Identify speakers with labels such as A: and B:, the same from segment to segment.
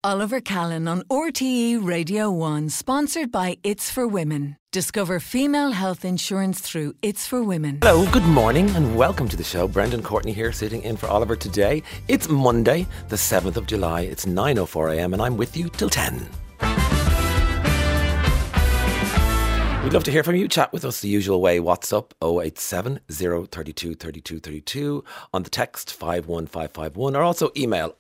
A: Oliver Callan on RTE Radio 1, sponsored by It's for Women. Discover female health insurance through It's for Women.
B: Hello, good morning and welcome to the show. Brendan Courtney here, sitting in for Oliver today. It's Monday, the 7th of July. It's 9:04am and I'm with you till 10. We'd love to hear from you. Chat with us the usual way. WhatsApp 087 032 32 32 on the text 51551, or also email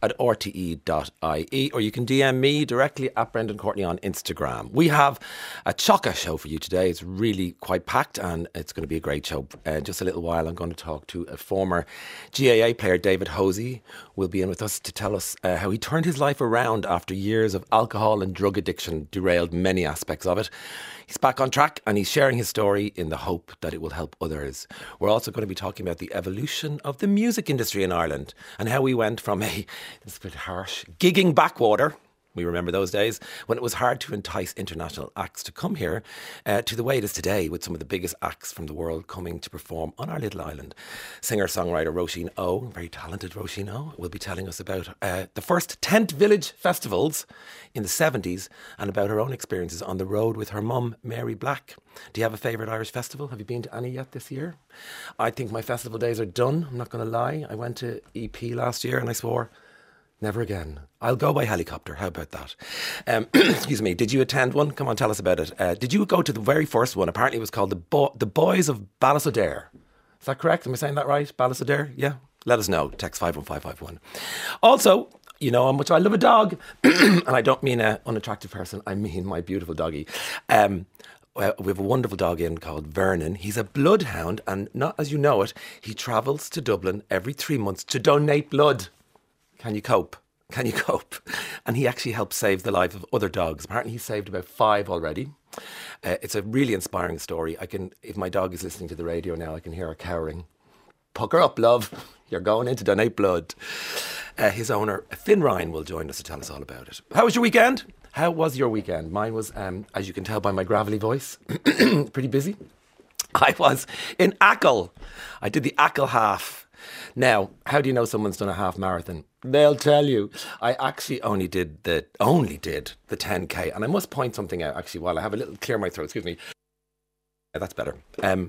B: oliver@rte.ie, or you can DM me directly at Brendan Courtney on Instagram. We have a chocker show for you today. It's really quite packed and it's going to be a great show. Just a little while I'm going to talk to a former GAA player, David Hosey, will be in with us to tell us how he turned his life around after years of alcohol and drug addiction derailed many aspects of it. He's back on track and he's sharing his story in the hope that it will help others. We're also going to be talking about the evolution of the music industry in Ireland and how we went from this is a bit harsh, gigging backwater. We remember those days when it was hard to entice international acts to come here, to the way it is today, with some of the biggest acts from the world coming to perform on our little island. Singer-songwriter Roisin O, very talented Roisin O, will be telling us about the first tent village festivals in the 70s and about her own experiences on the road with her mum, Mary Black. Do you have a favourite Irish festival? Have you been to any yet this year? I think my festival days are done, I'm not going to lie. I went to EP last year and I swore, never again. I'll go by helicopter. How about that? Excuse me. Did you attend one? Come on, tell us about it. Did you go to the very first one? Apparently it was called the Boys of Ballisodare. Is that correct? Am I saying that right? Ballisodare? Yeah? Let us know. Text 51551. Also, you know how much I love a dog. And I don't mean an unattractive person. I mean my beautiful doggy. We have a wonderful dog in called Vernon. He's a bloodhound, and not as you know it, he travels to Dublin every 3 months to donate blood. Can you cope? Can you cope? And he actually helps save the life of other dogs. Apparently he's saved about 5 already. It's a really inspiring story. If my dog is listening to the radio now, I can hear her cowering. Pucker up, love. You're going in to donate blood. His owner, Finn Ryan, will join us to tell us all about it. How was your weekend? How was your weekend? Mine was, as you can tell by my gravelly voice, pretty busy. I was in Achill. I did the Achill half. Now, how do you know someone's done a half marathon? They'll tell you. I actually only did the 10k, and I must point something out actually while I have a little clear my throat. Excuse me. Yeah, that's better.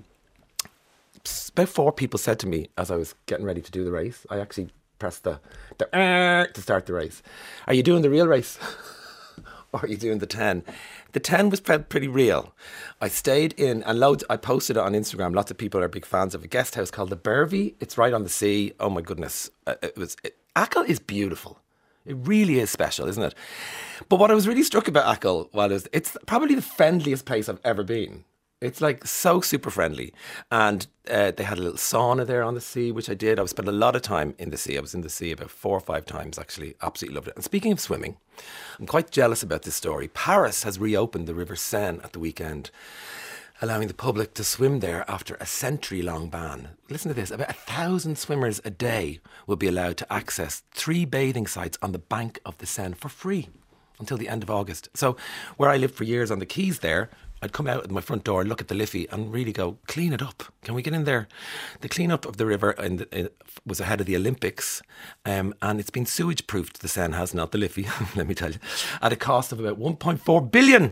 B: About 4 people said to me as I was getting ready to do the race. I actually pressed the to start the race. Are you doing the real race? Or are you doing the 10? The 10 was pretty real. I stayed in, and I posted it on Instagram. Lots of people are big fans of a guest house called the Bervie. It's right on the sea. Oh my goodness. Achill is beautiful. It really is special, isn't it? But what I was really struck about Achill, it's probably the friendliest place I've ever been. It's like so super friendly. And they had a little sauna there on the sea, which I did. I spent a lot of time in the sea. I was in the sea about 4 or 5 times, actually. Absolutely loved it. And speaking of swimming, I'm quite jealous about this story. Paris has reopened the River Seine at the weekend, allowing the public to swim there after a century-long ban. Listen to this. About 1,000 swimmers a day will be allowed to access 3 bathing sites on the bank of the Seine for free until the end of August. So where I lived for years on the quays there, I'd come out at my front door, look at the Liffey and really go, clean it up. Can we get in there? The clean-up of the river was ahead of the Olympics, and it's been sewage-proofed, the Seine has, not the Liffey, let me tell you, at a cost of about 1.4 billion.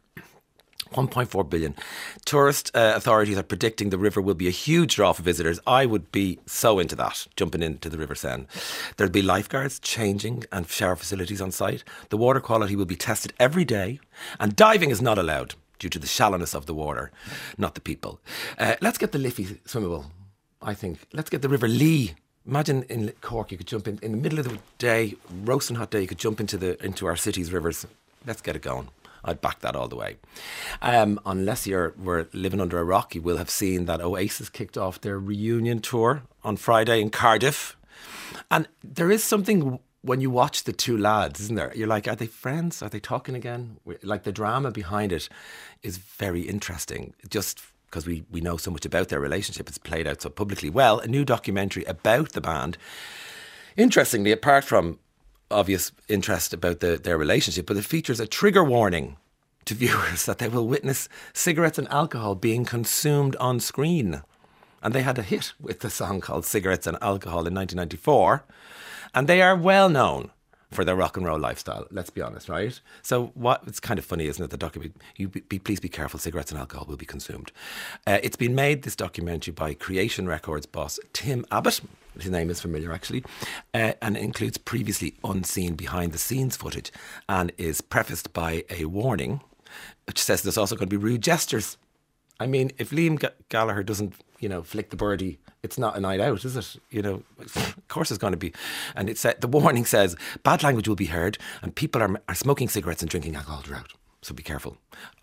B: 1.4 billion. Tourist authorities are predicting the river will be a huge draw for visitors. I would be so into that, jumping into the River Seine. There'll be lifeguards, changing and shower facilities on site. The water quality will be tested every day, and diving is not allowed due to the shallowness of the water, not the people. Let's get the Liffey swimmable, I think. Let's get the River Lee. Imagine in Cork you could jump in the middle of the day, roasting hot day, you could jump into our city's rivers. Let's get it going. I'd back that all the way. Unless we're living under a rock, you will have seen that Oasis kicked off their reunion tour on Friday in Cardiff. And there is something when you watch the 2 lads, isn't there? You're like, are they friends? Are they talking again? Like, the drama behind it is very interesting. Just because we know so much about their relationship, it's played out so publicly. Well, a new documentary about the band, interestingly, apart from obvious interest about their relationship, but it features a trigger warning to viewers that they will witness cigarettes and alcohol being consumed on screen. And they had a hit with the song called Cigarettes and Alcohol in 1994. And they are well known for their rock and roll lifestyle. Let's be honest, right? So it's kind of funny, isn't it? The documentary, please be careful, cigarettes and alcohol will be consumed. It's been made, this documentary, by Creation Records boss Tim Abbott. His name is familiar, actually. And it includes previously unseen behind-the-scenes footage and is prefaced by a warning, which says there's also going to be rude gestures. I mean, if Liam Gallagher doesn't, flick the birdie, it's not a night out, is it? Of course it's going to be. And the warning says, bad language will be heard and people are smoking cigarettes and drinking alcohol throughout. So be careful.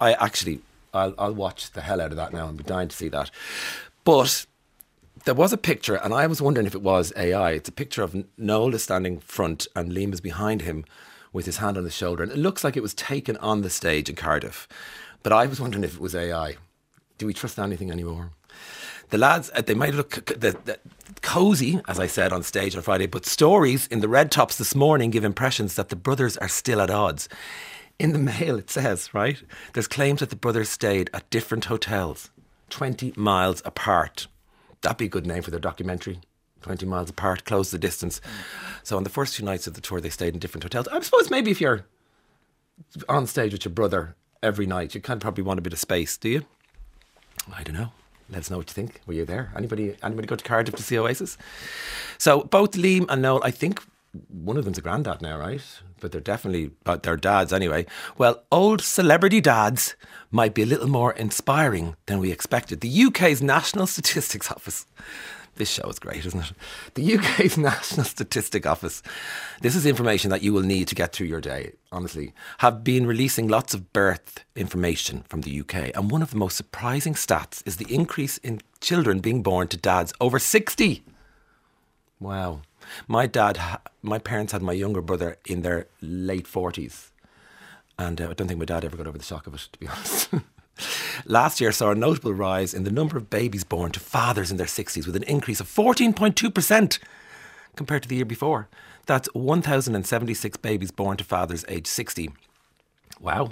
B: I'll watch the hell out of that now. I'm dying to see that. But there was a picture, and I was wondering if it was AI. It's a picture of Noel is standing front and Liam is behind him with his hand on his shoulder. And it looks like it was taken on the stage in Cardiff. But I was wondering if it was AI. Do we trust anything anymore? The lads, they might look cosy, as I said, on stage on Friday, but stories in the Red Tops this morning give impressions that the brothers are still at odds. In the Mail, it says, right, there's claims that the brothers stayed at different hotels, 20 miles apart. That'd be a good name for their documentary. 20 miles apart, close the distance. So on the first 2 nights of the tour, they stayed in different hotels. I suppose maybe if you're on stage with your brother every night, you kind of probably want a bit of space, do you? I don't know. Let us know what you think. Were you there? Anybody go to Cardiff to see Oasis? So both Liam and Noel, I think one of them's a granddad now, right? But they're definitely, they're dads anyway. Well, old celebrity dads might be a little more inspiring than we expected. The UK's National Statistics Office. This show is great, isn't it? The UK's National Statistics Office. This is information that you will need to get through your day, honestly. Have been releasing lots of birth information from the UK. And one of the most surprising stats is the increase in children being born to dads over 60. Wow. My parents had my younger brother in their late 40s. And I don't think my dad ever got over the shock of it, to be honest. Last year saw a notable rise in the number of babies born to fathers in their 60s, with an increase of 14.2% compared to the year before. That's 1,076 babies born to fathers aged 60. Wow.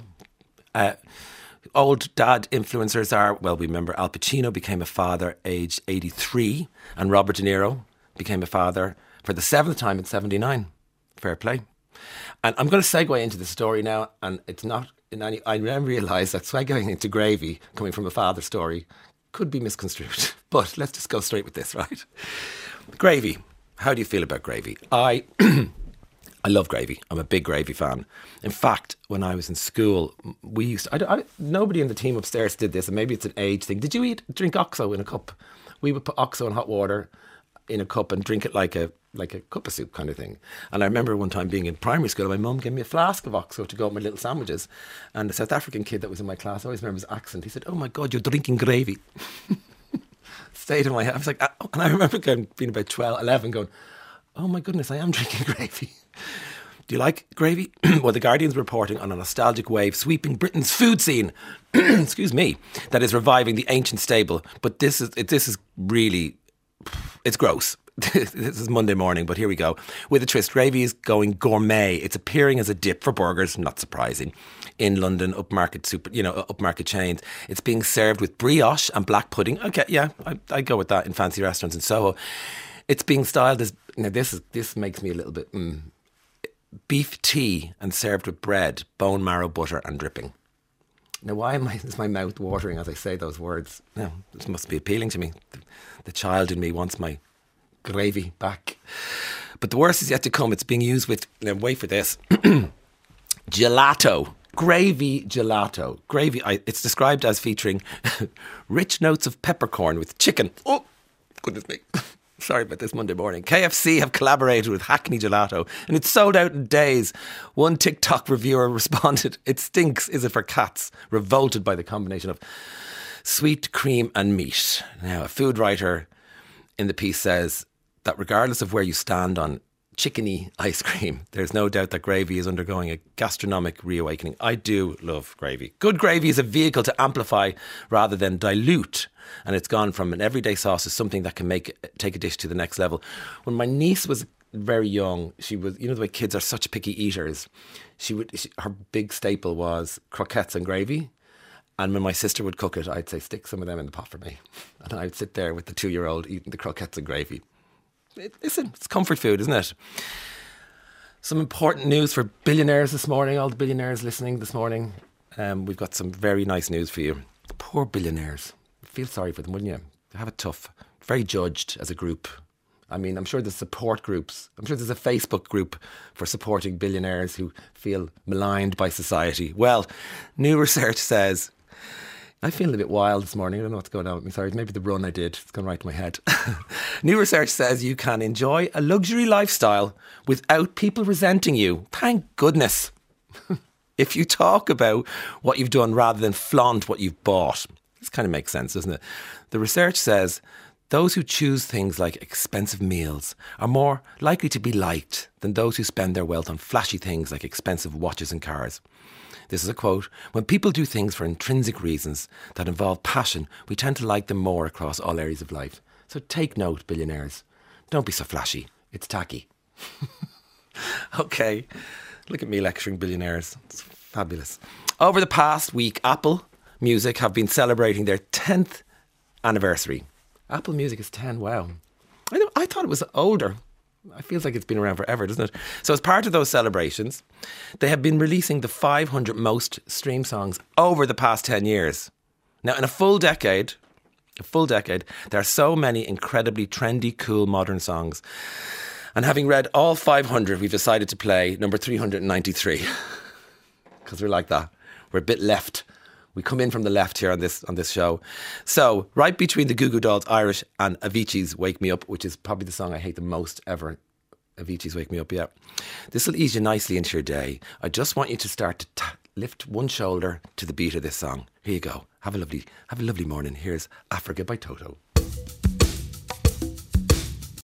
B: Old dad influencers are, well, we remember Al Pacino became a father aged 83 and Robert De Niro became a father for the 7th time at 79. Fair play. And I'm going to segue into the story now, and it's not in any. I realise that segueing into gravy, coming from a father story, could be misconstrued. But let's just go straight with this, right? Gravy. How do you feel about gravy? I love gravy. I'm a big gravy fan. In fact, when I was in school, we used to, nobody in the team upstairs did this, and maybe it's an age thing. Did you drink OXO in a cup? We would put OXO in hot water in a cup and drink it like a cup of soup kind of thing. And I remember one time being in primary school, my mum gave me a flask of OXO to go with my little sandwiches. And the South African kid that was in my class, I always remember his accent. He said, "Oh my God, you're drinking gravy." Stayed in my head. I was like, and I remember being about 12, 11 going, "Oh my goodness, I am drinking gravy." Do you like gravy? Well, The Guardian's reporting on a nostalgic wave sweeping Britain's food scene. Excuse me. That is reviving the ancient stable. But this is really, it's gross. This is Monday morning, but here we go. With a twist, gravy is going gourmet. It's appearing as a dip for burgers, not surprising, in London upmarket chains. It's being served with brioche and black pudding. Okay, yeah, I go with that in fancy restaurants in Soho. It's being styled as, now this makes me a little bit beef tea and served with bread, bone marrow, butter and dripping. Now, why is my mouth watering as I say those words? No, this must be appealing to me. The child in me wants my gravy back. But the worst is yet to come. It's being used with, now wait for this, gelato. Gravy gelato. Gravy, it's described as featuring rich notes of peppercorn with chicken. Oh, goodness me. Sorry about this Monday morning. KFC have collaborated with Hackney Gelato and it's sold out in days. One TikTok reviewer responded, "It stinks, is it for cats?" Revolted by the combination of sweet cream and meat. Now, a food writer in the piece says that regardless of where you stand on chickeny ice cream, there's no doubt that gravy is undergoing a gastronomic reawakening. I do love gravy. Good gravy is a vehicle to amplify rather than dilute. And it's gone from an everyday sauce to something that can take a dish to the next level. When my niece was very young, she was, the way kids are such picky eaters, her big staple was croquettes and gravy. And when my sister would cook it, I'd say, "Stick some of them in the pot for me." And I'd sit there with the 2-year-old eating the croquettes and gravy. Listen, it's comfort food, isn't it? Some important news for billionaires this morning, all the billionaires listening this morning. We've got some very nice news for you. The poor billionaires. Feel sorry for them, wouldn't you? They have it tough. Very judged as a group. I mean, I'm sure there's support groups. I'm sure there's a Facebook group for supporting billionaires who feel maligned by society. Well, new research says... I feel a bit wild this morning. I don't know what's going on with me. Sorry, maybe the run I did. It's gone right to my head. New research says you can enjoy a luxury lifestyle without people resenting you. Thank goodness. If you talk about what you've done rather than flaunt what you've bought. This kind of makes sense, doesn't it? The research says those who choose things like expensive meals are more likely to be liked than those who spend their wealth on flashy things like expensive watches and cars. This is a quote. When people do things for intrinsic reasons that involve passion, we tend to like them more across all areas of life. So take note, billionaires. Don't be so flashy. It's tacky. Okay. Look at me lecturing billionaires. It's fabulous. Over the past week, Apple Music have been celebrating their 10th anniversary. Apple Music is 10. Wow. I thought it was older. It feels like it's been around forever, doesn't it? So as part of those celebrations, they have been releasing the 500 most streamed songs over the past 10 years. Now, in a full decade, there are so many incredibly trendy, cool, modern songs. And having read all 500, we've decided to play number 393. Because we're like that. We're a bit left. We come in from the left here on this show. So, right between the Goo Goo Dolls Irish and Avicii's Wake Me Up, which is probably the song I hate the most ever. Avicii's Wake Me Up, yeah. This will ease you nicely into your day. I just want you to start to lift one shoulder to the beat of this song. Here you go. Have a lovely morning. Here's Africa by Toto.